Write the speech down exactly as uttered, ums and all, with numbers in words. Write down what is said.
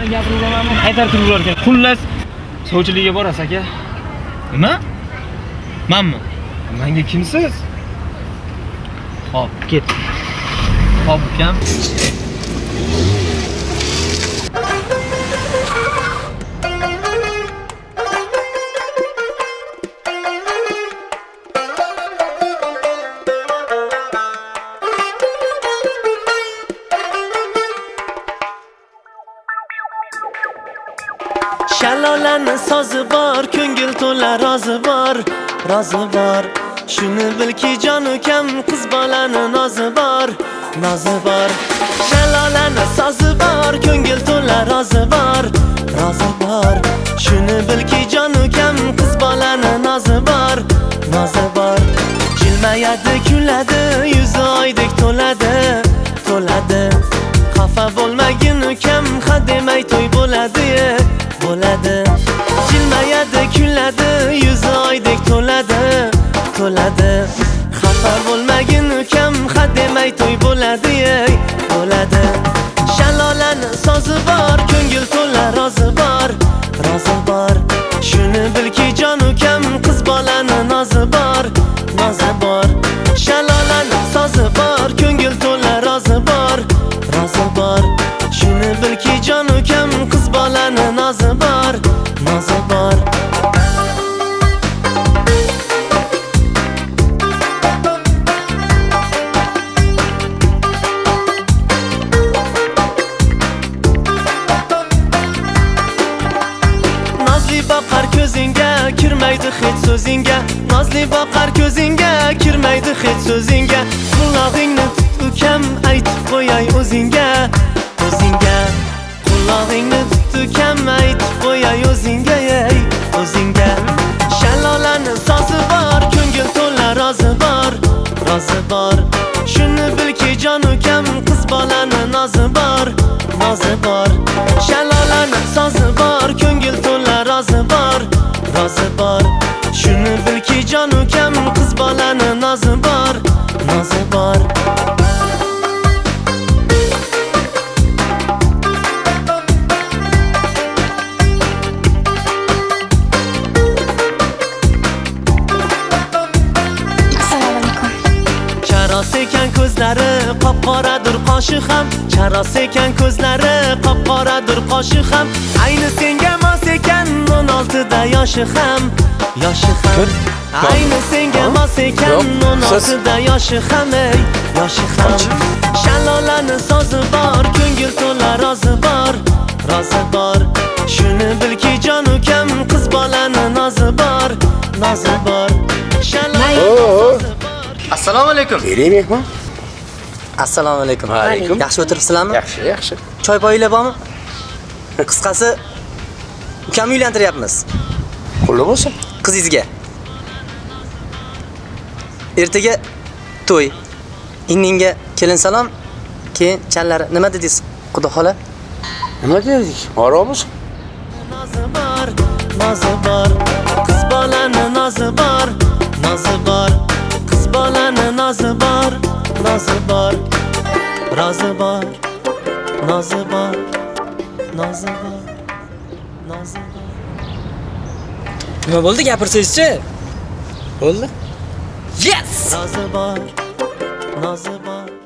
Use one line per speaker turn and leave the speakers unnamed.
Buni gapiramanmi? Qaytarib turiblar ekan. Xullas, sovchilikka borasiz aka. Nima? Menmi? Menga kimsiz? Xo'p, ket. Xo'p, ukam.
Shalolani sozi bor, ko'ngil to'la rozi bor, rozi bor. Shuni bilki jon ukam, qiz bolani nozi bor, nozi bor. Shalolani sozi bor, ko'ngil to'la rozi bor, rozi bor. Shuni bilki jon ukam, qiz bolani nozi bor, nozi bor. Jilmayadi, kuladi, yuzi oydek to'ladi, to'ladi. Xafa bo'lmagin ukam, ha demay to'y bo'ladi, bo'ladi. Jilmayadi, kuladi, yuzi oydek to'ladi, to'ladi. Xafa bo'lmagin ukam, ha demay to'y bo'ladi, bo'ladi. Shalolani sozi bor, ko'ngil to'la rozi bor, rozi bor. Shuni bilki jon ukam, qiz bolani nozi bor, nozi bor. Shalolani sozi bor, ko'ngil to'la rozi bor, rozi bor. Shuni bilki jon ukam, qiz bolani nozi bor, nozi bor. Nozli boqar ko'zingga, kirmaydi hech so'zingga. Nozli boqar ko'zingga, kirmaydi hech so'zingga. Qullog'ingni tut ukam, aytib qo'yay o'zingga, o'zingga. Qullog'ingni tut ukam, aytib qo'yay o'zingga, ey, o'zingga. Shalolani sozi bor, ko'ngil to'la rozi bor, rozi bor. Shuni bilki jon ukam, qiz bolani nozi bor, nozi bor. Shalolani sozi bor, ko'ngil to'la rozi bor, rozi bor. Shuni bilki jon ukam, qiz bolani nozi bor, nozi bor. Charos ekan ko'zlari, qop-qoradir qoshi ham. Charos ekan ko'zlari, qop-qoradir qoshi ham. Ayni senga mos ekan, o'n oltida yoshi ham, yoshi ham. Ayni senga mos ekan, o'n oltida yoshi ham, ey, yoshi ham. Shalolani sozi bor, ko'ngil to'la rozi bor, rozi bor. Shuni bilki jon ukam, qiz bolani nozi bor, nozi bor. Shalolani sozi bor.
Assalomu alaykum.
Bering mehmon.
Assalomu alaykum.
Va alaykum.
Yaxshi o'tiribsizlarmi?
Yaxshi, yaxshi.
Choy poyinglar bormi? Qisqasi, ukam uylantiryapmiz.
Qulli bo'lsin.
Qizingizga. Ertaga to'y. Inningga kelin salom, keyin chanlari. Nima dedingiz, Xudo xola?
Nima dedik? Oramiz.
Nozi bor, nozi bor. Qiz bolani nozi bor, nozi bor. Qiz bolani nozi bor, nozi bor. Rozi bor, nozi bor, nozi bor, nozi bor.
Nima bo'ldi, gapirsangizchi?
Bo'ldi.
Yes!
Nozi bor, nozi bor.